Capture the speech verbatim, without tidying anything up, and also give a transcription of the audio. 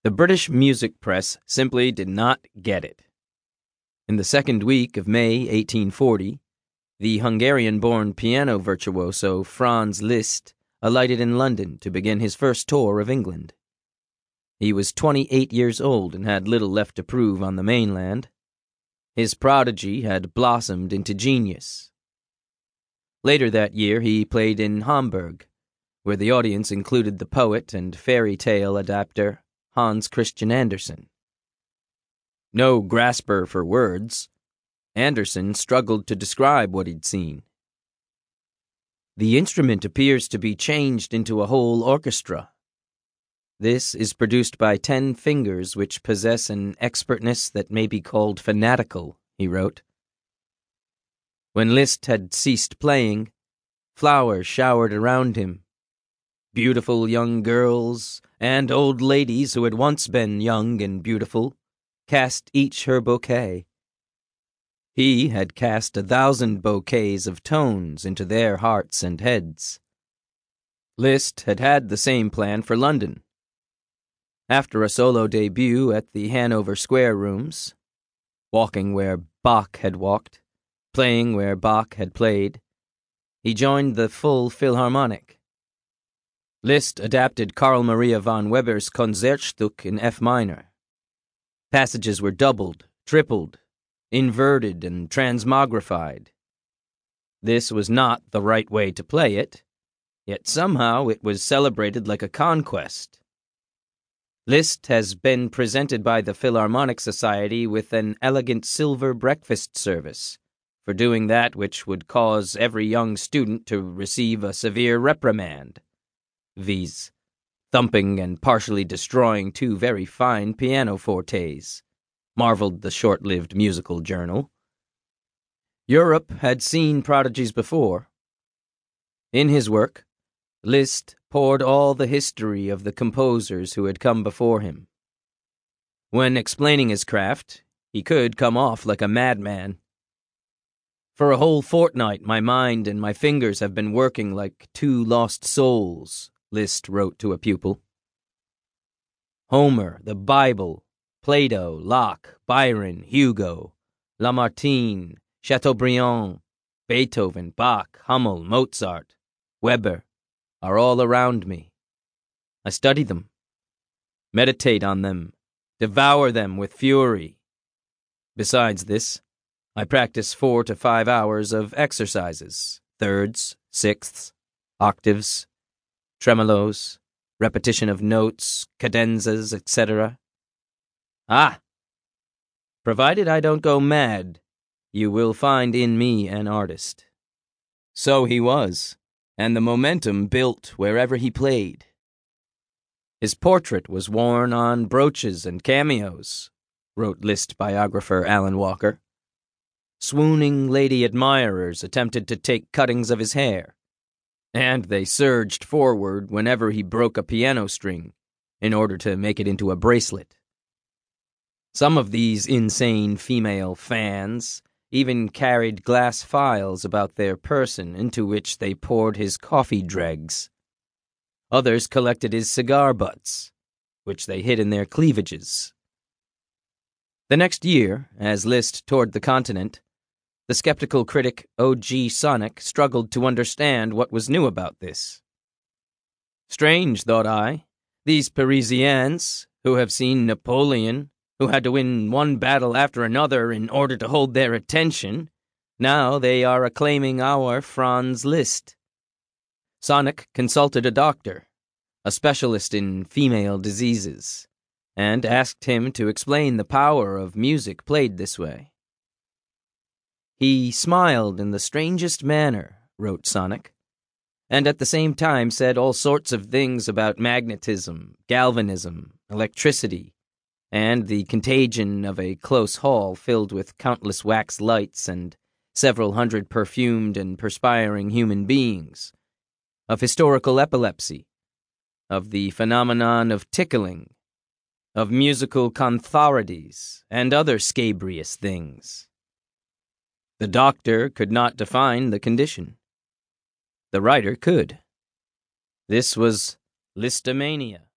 The British music press simply did not get it. In the second week of May eighteen forty, the Hungarian-born piano virtuoso Franz Liszt alighted in London to begin his first tour of England. He was twenty-eight years old and had little left to prove on the mainland. His prodigy had blossomed into genius. Later that year he played in Hamburg, where the audience included the poet and fairy tale adapter Hans Christian Andersen. No grasper for words, Andersen struggled to describe what he'd seen. The instrument appears to be changed into a whole orchestra. This is produced by ten fingers which possess an expertness that may be called fanatical, he wrote. When Liszt had ceased playing, flowers showered around him. Beautiful young girls and old ladies who had once been young and beautiful cast each her bouquet. He had cast a thousand bouquets of tones into their hearts and heads. Liszt had had the same plan for London. After a solo debut at the Hanover Square Rooms, walking where Bach had walked, playing where Bach had played, he joined the full Philharmonic. Liszt adapted Carl Maria von Weber's Concertstück in F minor. Passages were doubled, tripled, inverted, and transmogrified. This was not the right way to play it, yet somehow it was celebrated like a conquest. Liszt has been presented by the Philharmonic Society with an elegant silver breakfast service for doing that which would cause every young student to receive a severe reprimand, viz., thumping and partially destroying two very fine pianofortes, marveled the short-lived musical journal. Europe had seen prodigies before. In his work, Liszt poured all the history of the composers who had come before him. When explaining his craft, he could come off like a madman. For a whole fortnight my mind and my fingers have been working like two lost souls, Liszt wrote to a pupil. Homer, the Bible, Plato, Locke, Byron, Hugo, Lamartine, Chateaubriand, Beethoven, Bach, Hummel, Mozart, Weber are all around me. I study them, meditate on them, devour them with fury. Besides this, I practice four to five hours of exercises, thirds, sixths, octaves, tremolos, repetition of notes, cadenzas, et cetera. Ah! Provided I don't go mad, you will find in me an artist. So he was, and the momentum built wherever he played. His portrait was worn on brooches and cameos, wrote Liszt biographer Alan Walker. Swooning lady admirers attempted to take cuttings of his hair, and they surged forward whenever he broke a piano string in order to make it into a bracelet. Some of these insane female fans even carried glass phials about their person into which they poured his coffee dregs. Others collected his cigar butts, which they hid in their cleavages. The next year, as Liszt toured the continent, the skeptical critic O G Sonic struggled to understand what was new about this. Strange, thought I, these Parisians, who have seen Napoleon, who had to win one battle after another in order to hold their attention, now they are acclaiming our Franz Liszt. Sonic consulted a doctor, a specialist in female diseases, and asked him to explain the power of music played this way. He smiled in the strangest manner, wrote Sonic, and at the same time said all sorts of things about magnetism, galvanism, electricity, and the contagion of a close hall filled with countless wax lights and several hundred perfumed and perspiring human beings, of historical epilepsy, of the phenomenon of tickling, of musical cantharides, and other scabrous things. The doctor could not define the condition. The writer could. This was Listomania.